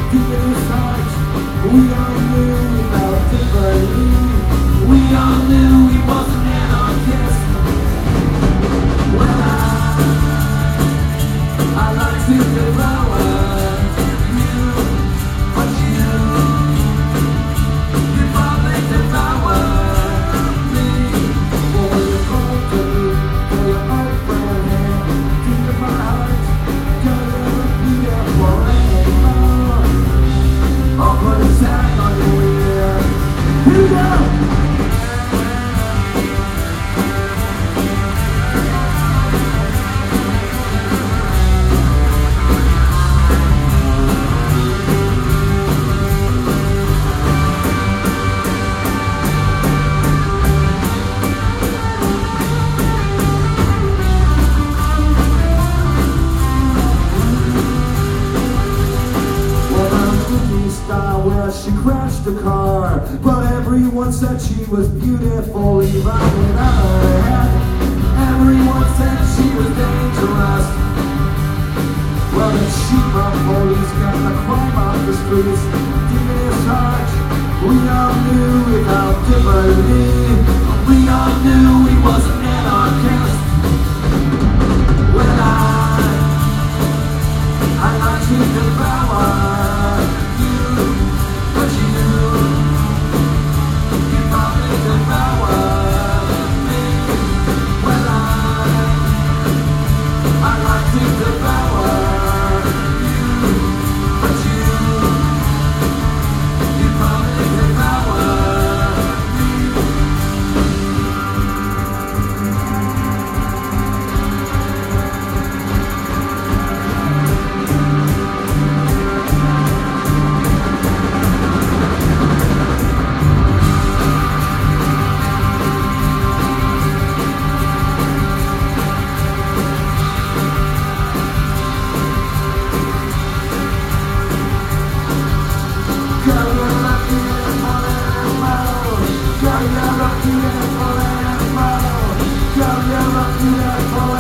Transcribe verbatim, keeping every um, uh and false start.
deep in his heart. We all knew about differently. We all knew he wasn't an artist. Well, I, I like to devour you, but you, you probably devour me. For your company, for your old friend, deep in my heart, don't ever be there for anymore. I'll put a tag on your ear. Here we go! Where she crashed the car, but everyone said she was beautiful even without her head. Everyone said she was dangerous. Well, the chief of police got the crime off the streets. Deep in his heart, we all knew without differently. We all knew he wasn't an artist. Well, I, I like to devour. You're lucky, you're lucky, you're lucky, you're lucky, you're lucky.